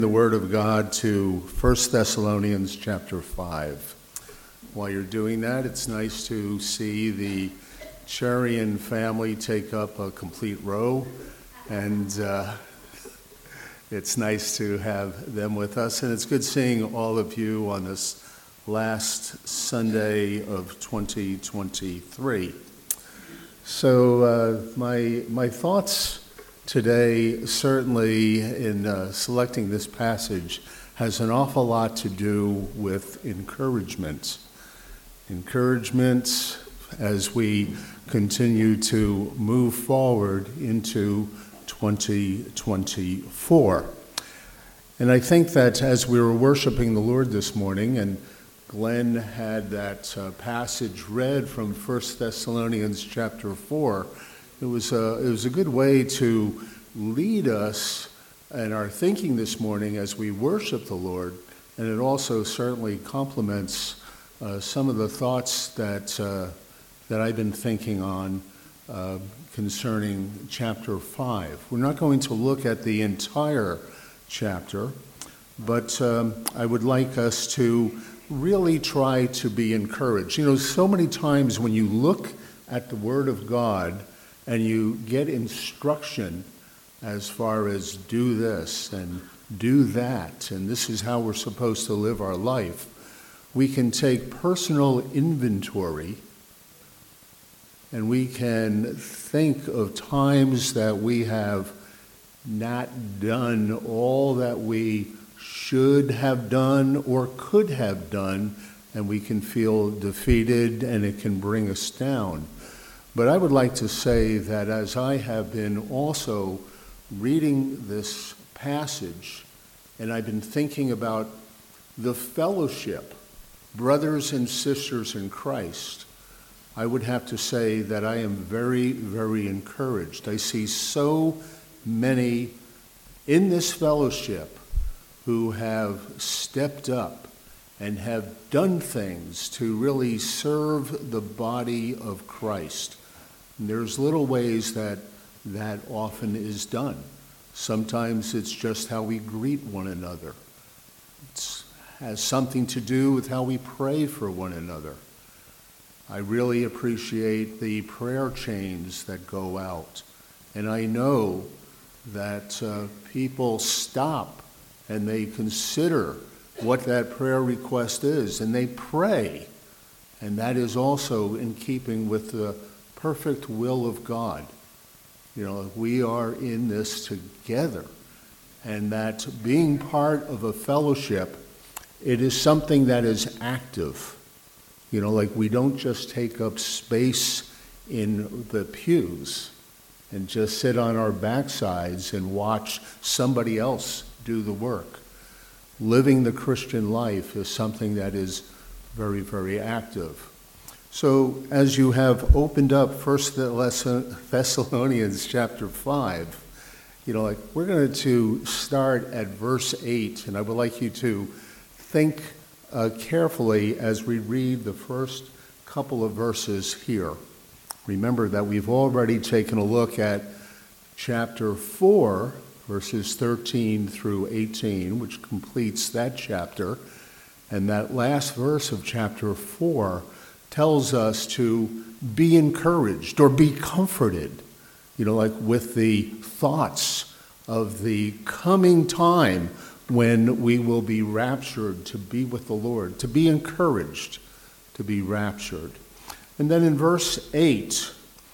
The Word of God to 1 Thessalonians chapter 5. While you're doing that, it's nice to see the Cherian family take up a complete row, and it's nice to have them with us, and it's good seeing all of you on this last Sunday of 2023. So my thoughts today, certainly in selecting this passage, has an awful lot to do with encouragement. Encouragement as we continue to move forward into 2024. And I think that as we were worshiping the Lord this morning, and Glenn had that passage read from 1 Thessalonians chapter 4, it was a good way to lead us in our thinking this morning as we worship the Lord, and it also certainly complements some of the thoughts that I've been thinking on concerning chapter 5. We're not going to look at the entire chapter, but I would like us to really try to be encouraged. You know, so many times when you look at the Word of God, and you get instruction as far as do this and do that, and this is how we're supposed to live our life, we can take personal inventory and we can think of times that we have not done all that we should have done or could have done, and we can feel defeated and it can bring us down. But I would like to say that as I have been also reading this passage, and I've been thinking about the fellowship, brothers and sisters in Christ, I would have to say that I am very, very encouraged. I see so many in this fellowship who have stepped up and have done things to really serve the body of Christ. And there's little ways that often is done. Sometimes it's just how we greet one another. It has something to do with how we pray for one another. I really appreciate the prayer chains that go out. And I know that people stop and they consider what that prayer request is, and they pray. And that is also in keeping with the perfect will of God. You know, we are in this together, and that being part of a fellowship, it is something that is active. You know, like we don't just take up space in the pews and just sit on our backsides and watch somebody else do the work. Living the Christian life is something that is very, very active. So as you have opened up 1 Thessalonians chapter 5, you know, like we're going to start at verse 8, and I would like you to think carefully as we read the first couple of verses here. Remember that we've already taken a look at chapter 4, verses 13 through 18, which completes that chapter, and that last verse of chapter 4 tells us to be encouraged or be comforted, you know, like with the thoughts of the coming time when we will be raptured to be with the Lord, to be encouraged, to be raptured. And then in verse 8,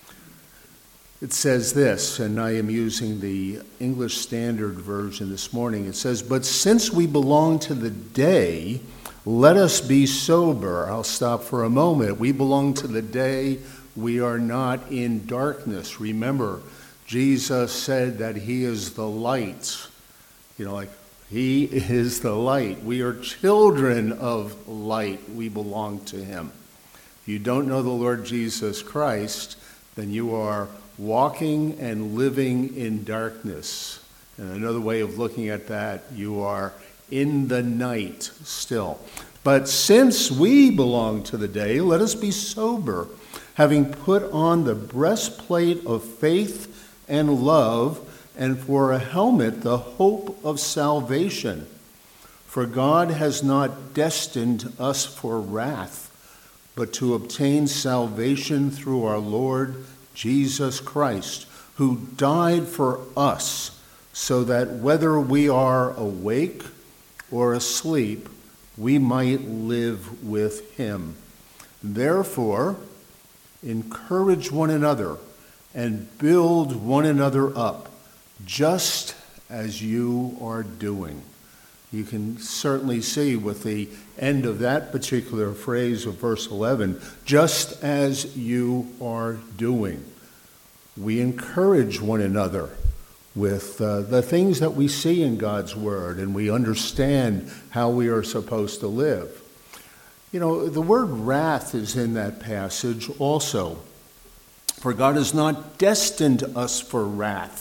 it says this, and I am using the English Standard Version this morning. It says, "But since we belong to the day, let us be sober." I'll stop for a moment. We belong to the day. We are not in darkness. Remember, Jesus said that he is the light. You know, like he is the light. We are children of light. We belong to him. If you don't know the Lord Jesus Christ, then you are walking and living in darkness. And another way of looking at that, you are in the night still. But since we belong to the day, let us be sober, having put on the breastplate of faith and love, and for a helmet the hope of salvation. For God has not destined us for wrath, but to obtain salvation through our Lord Jesus Christ, who died for us, so that whether we are awake or asleep, we might live with him. Therefore, encourage one another and build one another up, just as you are doing. You can certainly see with the end of that particular phrase of verse 11, just as you are doing. We encourage one another with the things that we see in God's Word, and we understand how we are supposed to live. You know, the word wrath is in that passage also. For God has not destined us for wrath,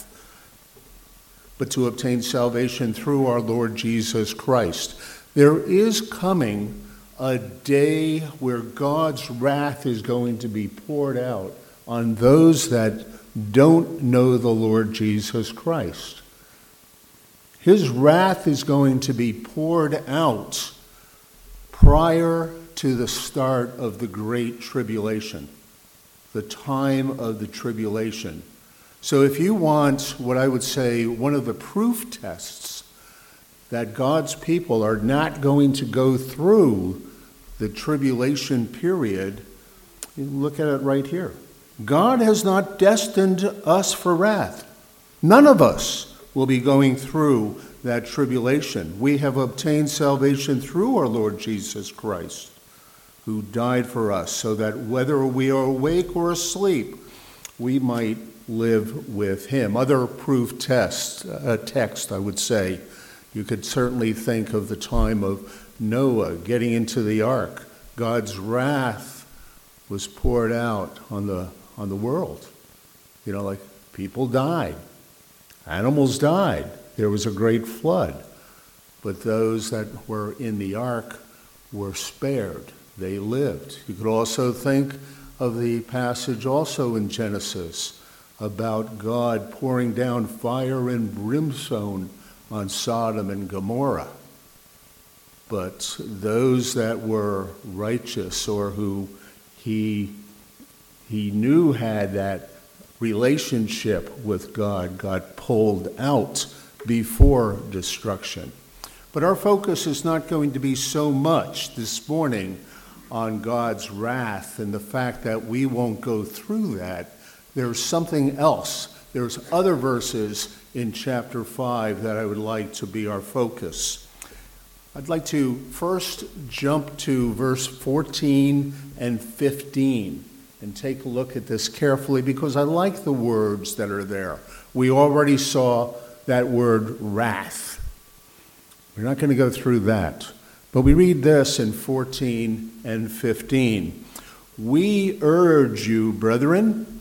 but to obtain salvation through our Lord Jesus Christ. There is coming a day where God's wrath is going to be poured out on those that don't know the Lord Jesus Christ. His wrath is going to be poured out prior to the start of the Great Tribulation, the time of the tribulation. So if you want what I would say one of the proof tests that God's people are not going to go through the tribulation period, you look at it right here. God has not destined us for wrath. None of us will be going through that tribulation. We have obtained salvation through our Lord Jesus Christ, who died for us, so that whether we are awake or asleep, we might live with him. Other proof text, I would say, you could certainly think of the time of Noah getting into the ark. God's wrath was poured out on the world. You know, like people died, animals died. There was a great flood, but those that were in the ark were spared. They lived. You could also think of the passage also in Genesis about God pouring down fire and brimstone on Sodom and Gomorrah. But those that were righteous or who he knew had that relationship with God got pulled out before destruction. But our focus is not going to be so much this morning on God's wrath and the fact that we won't go through that. There's something else. There's other verses in chapter 5 that I would like to be our focus. I'd like to first jump to verse 14 and 15 and take a look at this carefully because I like the words that are there. We already saw that word wrath. We're not going to go through that. But we read this in 14 and 15. We urge you, brethren,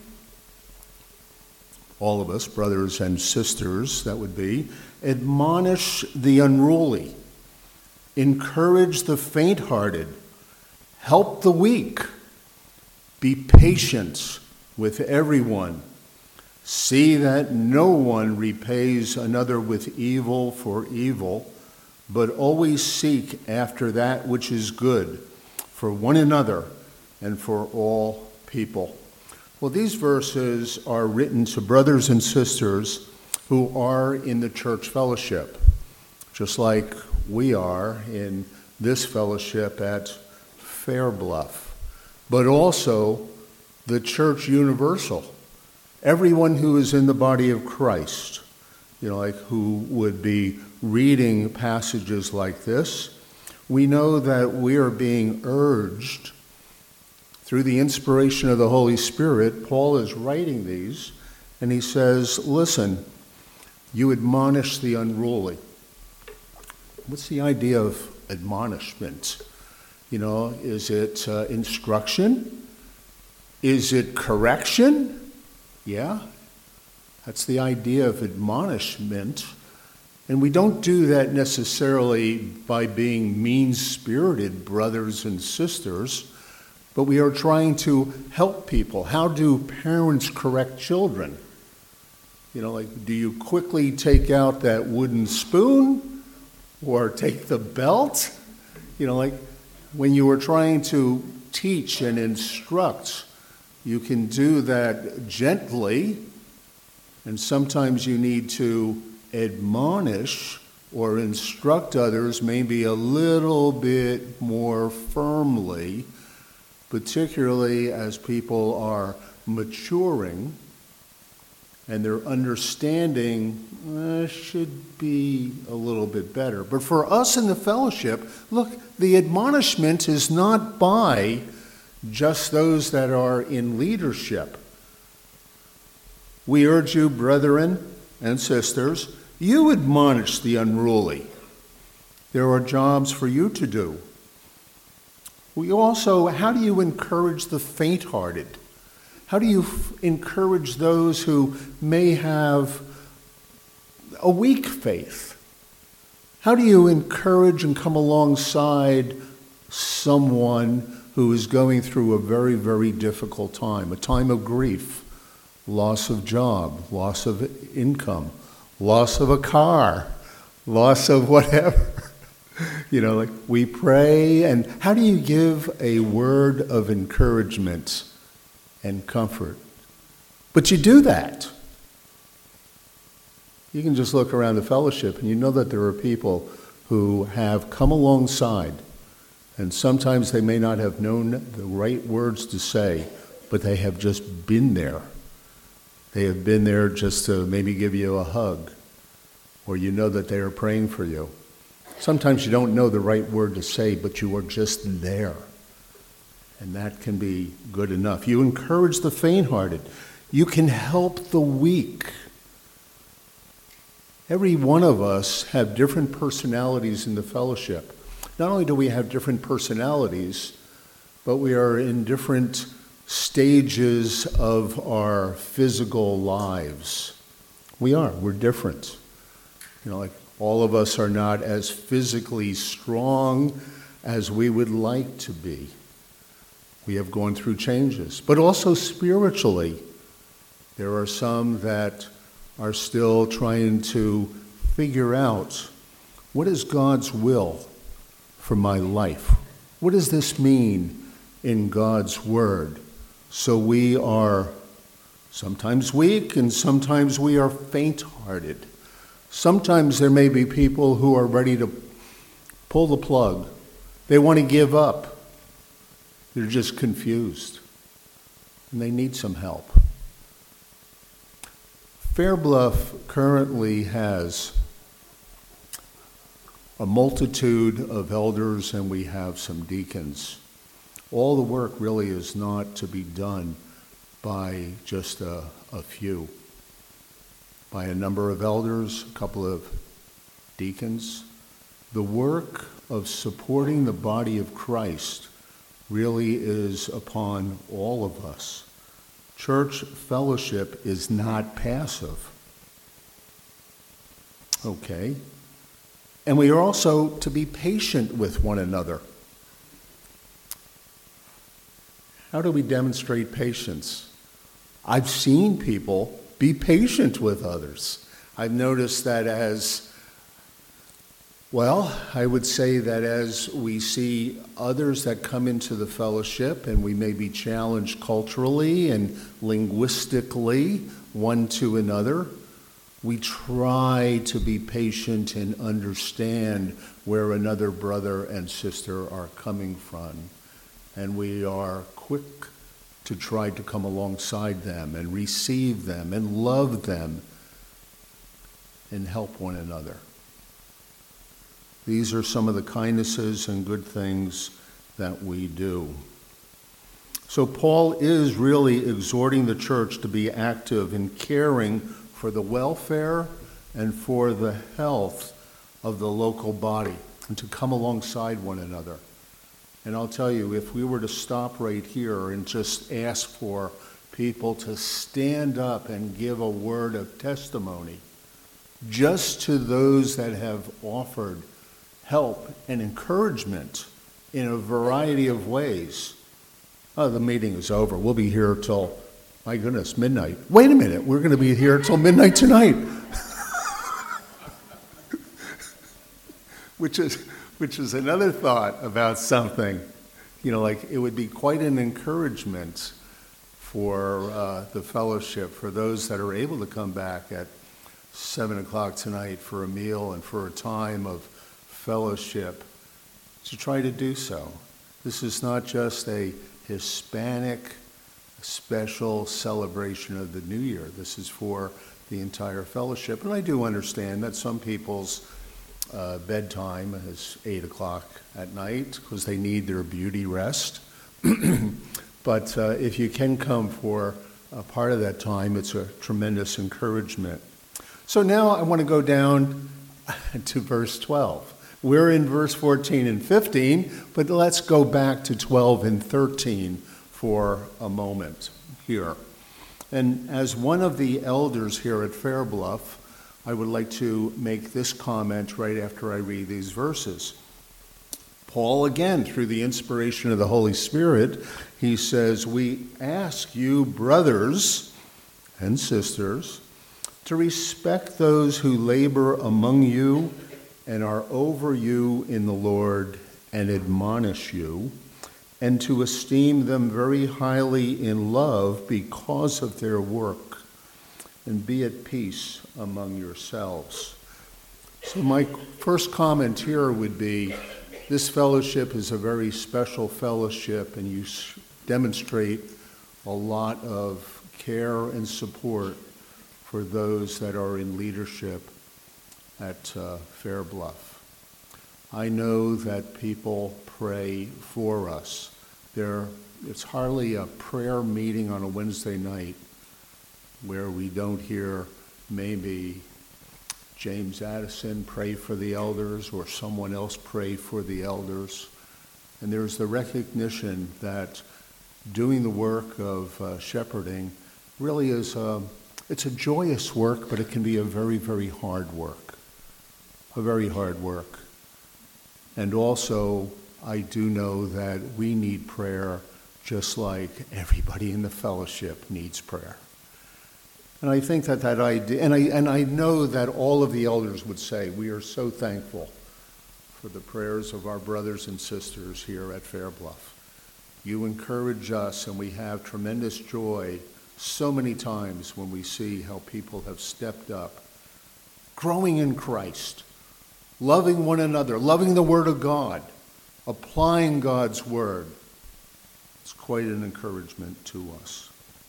all of us, brothers and sisters, that would be, admonish the unruly, encourage the faint-hearted, help the weak, be patient with everyone. See that no one repays another with evil for evil, but always seek after that which is good for one another and for all people. Well, these verses are written to brothers and sisters who are in the church fellowship, just like we are in this fellowship at Fair Bluff, but also the church universal, everyone who is in the body of Christ, like who would be reading passages like this. We know that we are being urged through the inspiration of the Holy Spirit. Paul is writing these, and he says, listen, you admonish the unruly. What's the idea of admonishment? Is it instruction? Is it correction? Yeah, that's the idea of admonishment. And we don't do that necessarily by being mean-spirited brothers and sisters, but we are trying to help people. How do parents correct children? Do you quickly take out that wooden spoon or take the belt? When you are trying to teach and instruct, you can do that gently, and sometimes you need to admonish or instruct others maybe a little bit more firmly, particularly as people are maturing and their understanding should be a little bit better. But for us in the fellowship, look, the admonishment is not by just those that are in leadership. We urge you, brethren and sisters, you admonish the unruly. There are jobs for you to do. How do you encourage the faint-hearted? How do you encourage those who may have a weak faith? How do you encourage and come alongside someone who is going through a very, very difficult time, a time of grief, loss of job, loss of income, loss of a car, loss of whatever? We pray, and how do you give a word of encouragement and comfort? But you do that. You can just look around the fellowship and you know that there are people who have come alongside, and sometimes they may not have known the right words to say, but they have just been there. They have been there just to maybe give you a hug, or you know that they are praying for you. Sometimes you don't know the right word to say, but you are just there. And that can be good enough. You encourage the faint-hearted. You can help the weak. Every one of us have different personalities in the fellowship. Not only do we have different personalities, but we are in different stages of our physical lives. We're different. All of us are not as physically strong as we would like to be. We have gone through changes. But also spiritually, there are some that are still trying to figure out, what is God's will for my life? What does this mean in God's Word? So we are sometimes weak and sometimes we are faint-hearted. Sometimes there may be people who are ready to pull the plug. They want to give up. They're just confused. And they need some help. Fairbluff currently has a multitude of elders, and we have some deacons. All the work really is not to be done by just a few. By a number of elders, a couple of deacons. The work of supporting the body of Christ really is upon all of us. Church fellowship is not passive. Okay. And we are also to be patient with one another. How do we demonstrate patience? I've seen people be patient with others. I've noticed that I would say that as we see others that come into the fellowship and we may be challenged culturally and linguistically one to another, we try to be patient and understand where another brother and sister are coming from. And we are quick to try to come alongside them and receive them and love them and help one another. These are some of the kindnesses and good things that we do. So Paul is really exhorting the church to be active in caring for the welfare and for the health of the local body and to come alongside one another. And I'll tell you, if we were to stop right here and just ask for people to stand up and give a word of testimony, just to those that have offered help and encouragement in a variety of ways, the meeting is over. We'll be here till My goodness, midnight. Wait a minute, we're going to be here until midnight tonight. Which is another thought about something. Like it would be quite an encouragement for the fellowship, for those that are able to come back at 7 o'clock tonight for a meal and for a time of fellowship, to try to do so. This is not just a Hispanic special celebration of the New Year. This is for the entire fellowship. And I do understand that some people's bedtime is 8 o'clock at night because they need their beauty rest. But if you can come for a part of that time, it's a tremendous encouragement. So now I want to go down to verse 12. We're in verse 14 and 15, but let's go back to 12 and 13 for a moment here. And as one of the elders here at Fair Bluff, I would like to make this comment right after I read these verses. Paul, again, through the inspiration of the Holy Spirit, he says, "We ask you, brothers and sisters, to respect those who labor among you and are over you in the Lord and admonish you, and to esteem them very highly in love because of their work, and be at peace among yourselves." So my first comment here would be, this fellowship is a very special fellowship, and you demonstrate a lot of care and support for those that are in leadership at Fair Bluff. I know that people pray for us. It's hardly a prayer meeting on a Wednesday night where we don't hear maybe James Addison pray for the elders or someone else pray for the elders. And there's the recognition that doing the work of shepherding really is it's a joyous work, but it can be a very, very hard work. A very hard work. And also, I do know that we need prayer just like everybody in the fellowship needs prayer. And I think that idea, and I know that all of the elders would say, we are so thankful for the prayers of our brothers and sisters here at Fair Bluff. You encourage us, and we have tremendous joy so many times when we see how people have stepped up, growing in Christ, loving one another, loving the Word of God, applying God's Word. It's quite an encouragement to us.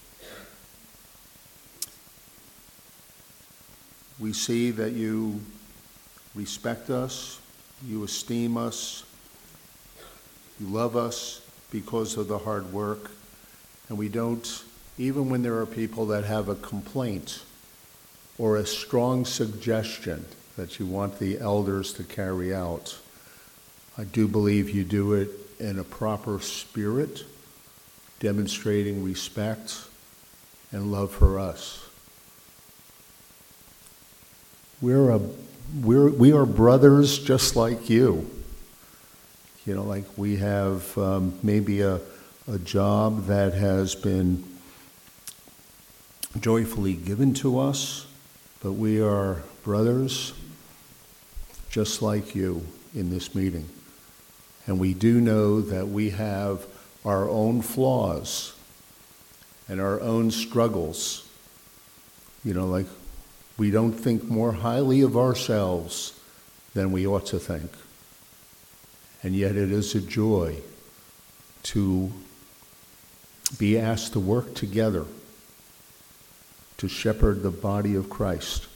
We see that you respect us, you esteem us, you love us because of the hard work, and we don't, even when there are people that have a complaint or a strong suggestion that you want the elders to carry out, I do believe you do it in a proper spirit, demonstrating respect and love for us. We are brothers just like you. Like we have maybe a job that has been joyfully given to us, but we are brothers just like you in this meeting. And we do know that we have our own flaws and our own struggles. Like we don't think more highly of ourselves than we ought to think. And yet it is a joy to be asked to work together to shepherd the body of Christ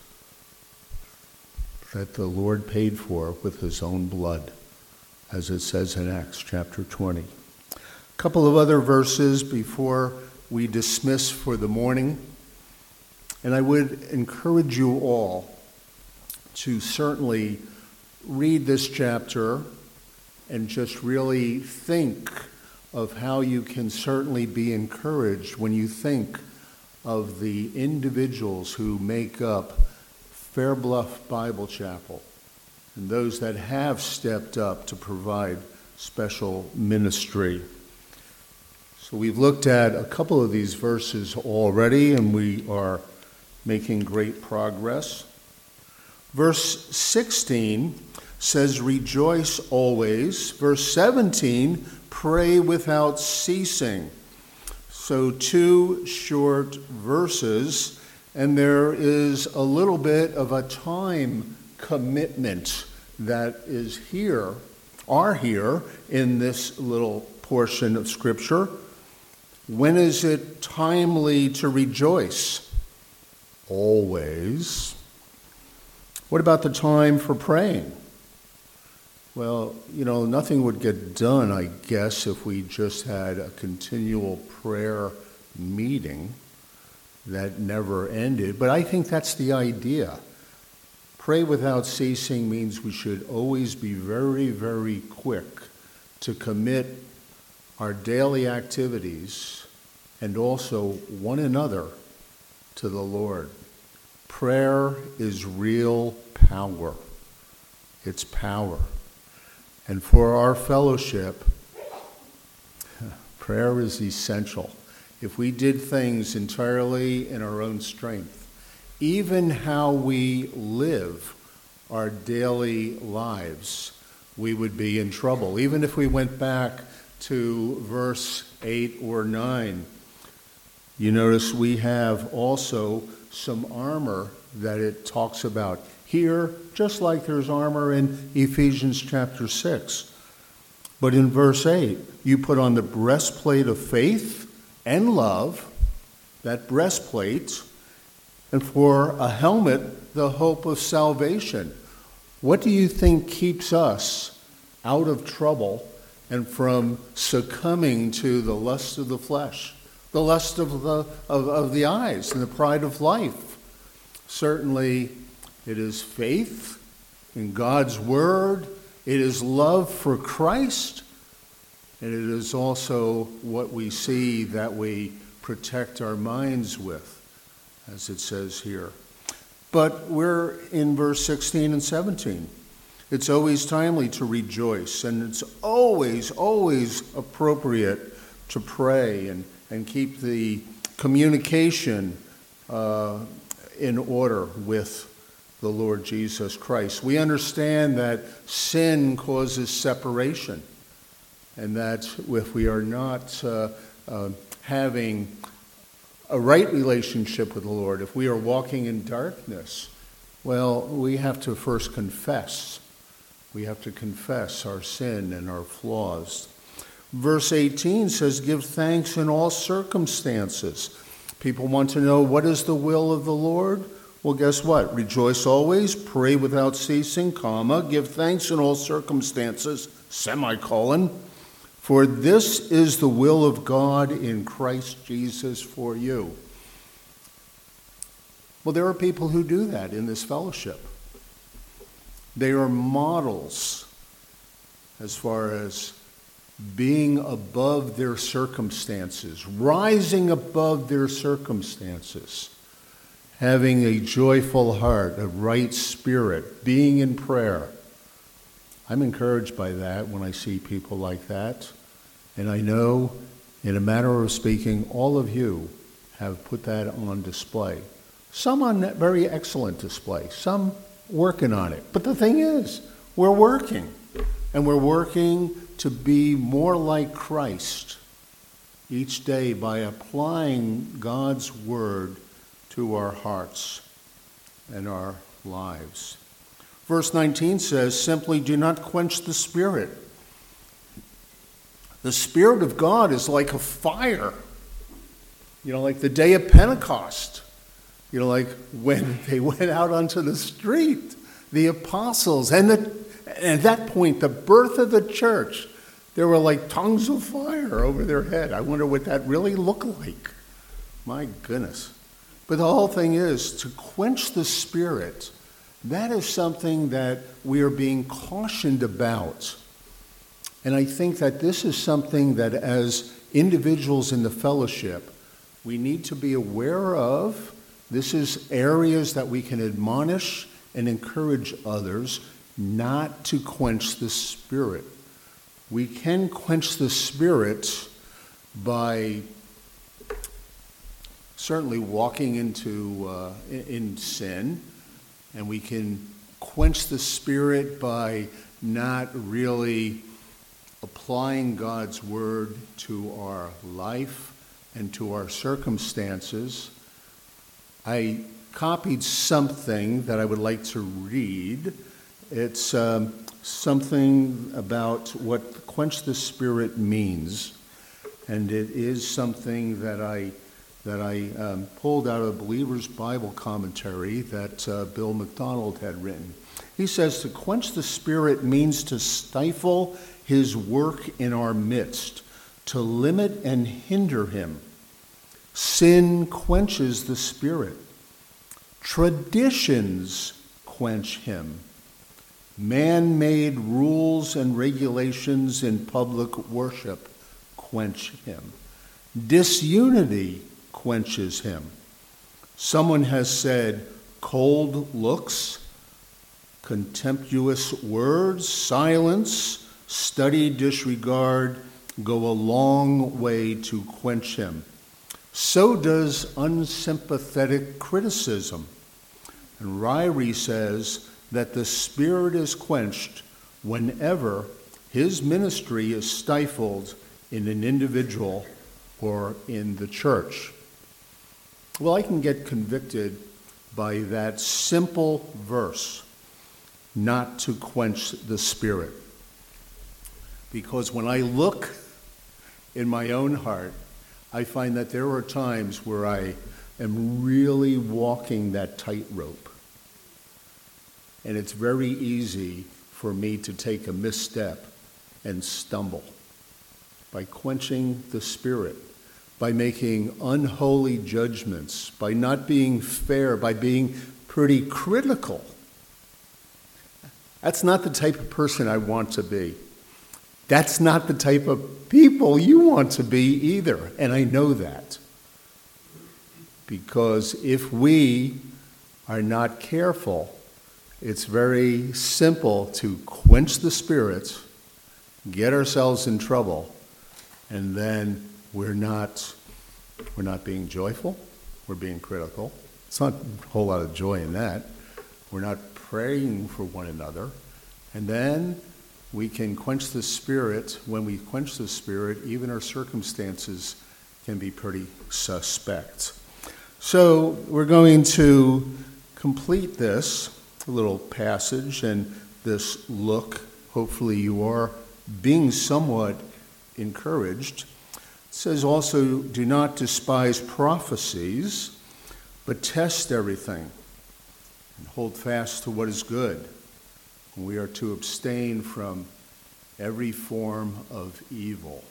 that the Lord paid for with his own blood, as it says in Acts chapter 20. A couple of other verses before we dismiss for the morning. And I would encourage you all to certainly read this chapter and just really think of how you can certainly be encouraged when you think of the individuals who make up Fair Bluff Bible Chapel and those that have stepped up to provide special ministry. So we've looked at a couple of these verses already, and we are making great progress. Verse 16 says, rejoice always. Verse 17, pray without ceasing. So 2 short verses, and there is a little bit of a time commitment that is here in this little portion of Scripture. When is it timely to rejoice? Always. What about the time for praying? Well, nothing would get done, I guess, if we just had a continual prayer meeting that never ended. But I think that's the idea. Pray without ceasing means we should always be very, very quick to commit our daily activities and also one another to the Lord. Prayer is real power. It's power. And for our fellowship, prayer is essential. If we did things entirely in our own strength, even how we live our daily lives, we would be in trouble. Even if we went back to verse 8 or 9, you notice we have also some armor that it talks about here, just like there's armor in Ephesians chapter 6. But in verse 8, you put on the breastplate of faith and love, that breastplate, and for a helmet, the hope of salvation. What do you think keeps us out of trouble and from succumbing to the lust of the flesh, the lust of the eyes, and the pride of life? Certainly, it is faith in God's word, it is love for Christ, and it is also what we see that we protect our minds with, as it says here. But we're in verse 16 and 17. It's always timely to rejoice, and it's always, always appropriate to pray and keep the communication in order with the Lord Jesus Christ. We understand that sin causes separation, and that if we are not having a right relationship with the Lord, if we are walking in darkness, well, we have to first confess. We have to confess our sin and our flaws. Verse 18 says, give thanks in all circumstances. People want to know, what is the will of the Lord? Well, guess what? Rejoice always, pray without ceasing, give thanks in all circumstances, semicolon. For this is the will of God in Christ Jesus for you. Well, there are people who do that in this fellowship. They are models as far as being above their circumstances, rising above their circumstances, having a joyful heart, a right spirit, being in prayer. I'm encouraged by that when I see people like that. And I know, in a manner of speaking, all of you have put that on display. Some on very excellent display, some working on it. But the thing is, we're working. And we're working to be more like Christ each day by applying God's word to our hearts and our lives. Verse 19 says, simply do not quench the Spirit. The Spirit of God is like a fire. Like the day of Pentecost. Like when they went out onto the street, the apostles, and at that point, the birth of the church, there were like tongues of fire over their head. I wonder what that really looked like. My goodness. But the whole thing is, to quench the Spirit, that is something that we are being cautioned about. And I think that this is something that as individuals in the fellowship, we need to be aware of. This is areas that we can admonish and encourage others not to quench the Spirit. We can quench the Spirit by certainly walking into in sin, and we can quench the Spirit by not really applying God's word to our life and to our circumstances. I copied something that I would like to read. It's something about what quench the Spirit means, and it is something that I pulled out of a Believer's Bible commentary that Bill McDonald had written. He says, to quench the Spirit means to stifle his work in our midst, to limit and hinder him. Sin quenches the Spirit. Traditions quench him. Man-made rules and regulations in public worship quench him. Disunity quenches him. Someone has said, cold looks, contemptuous words, silence, studied disregard go a long way to quench him. So does unsympathetic criticism. And Ryrie says that the Spirit is quenched whenever his ministry is stifled in an individual or in the church. Well, I can get convicted by that simple verse, not to quench the Spirit. Because when I look in my own heart, I find that there are times where I am really walking that tightrope. And it's very easy for me to take a misstep and stumble. By quenching the Spirit, by making unholy judgments, by not being fair, by being pretty critical. That's not the type of person I want to be. That's not the type of people you want to be either, and I know that. Because if we are not careful, it's very simple to quench the Spirit, get ourselves in trouble, and then we're not being joyful, we're being critical. It's not a whole lot of joy in that. We're not praying for one another. And then we can quench the Spirit. When we quench the Spirit, even our circumstances can be pretty suspect. So we're going to complete this little passage and this look. Hopefully you are being somewhat encouraged. It says also, do not despise prophecies, but test everything and hold fast to what is good. We are to abstain from every form of evil.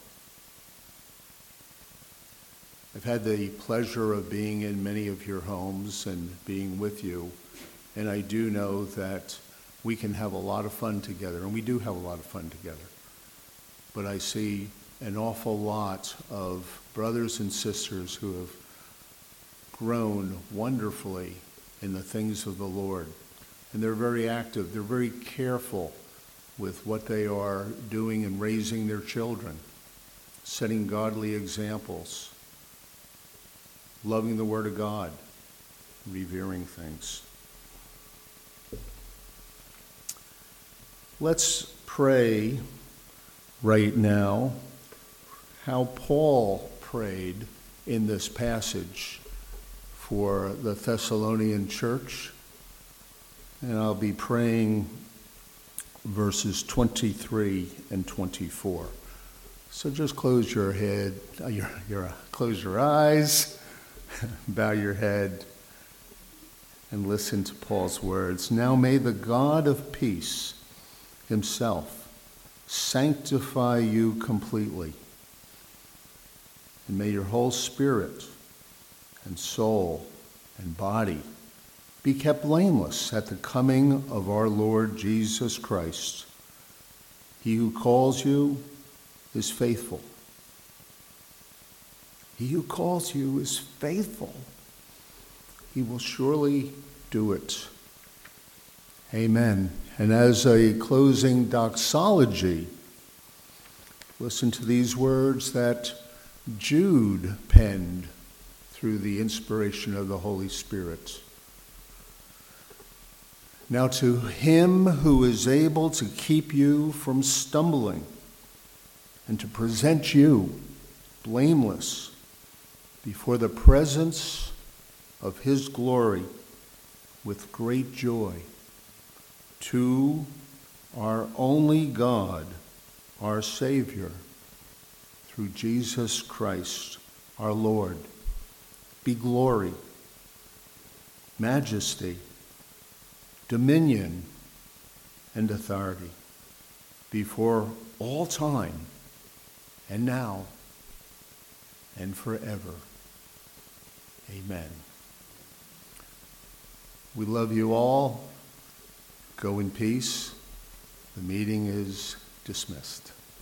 I've had the pleasure of being in many of your homes and being with you, and I do know that we can have a lot of fun together, and we do have a lot of fun together. But I see an awful lot of brothers and sisters who have grown wonderfully in the things of the Lord. And they're very active. They're very careful with what they are doing in raising their children, setting godly examples, loving the Word of God, revering things. Let's pray right now how Paul prayed in this passage for the Thessalonian church. And I'll be praying verses 23 and 24. So just close your head, close your eyes, bow your head, and listen to Paul's words. Now may the God of peace himself sanctify you completely, and may your whole spirit and soul and body be kept blameless at the coming of our Lord Jesus Christ. He who calls you is faithful. He who calls you is faithful. He will surely do it. Amen. And as a closing doxology, listen to these words that Jude penned through the inspiration of the Holy Spirit. Now to him who is able to keep you from stumbling and to present you blameless before the presence of his glory with great joy, to our only God, our Savior, through Jesus Christ, our Lord, be glory, majesty, dominion, and authority before all time and now and forever. Amen. We love you all. Go in peace. The meeting is dismissed.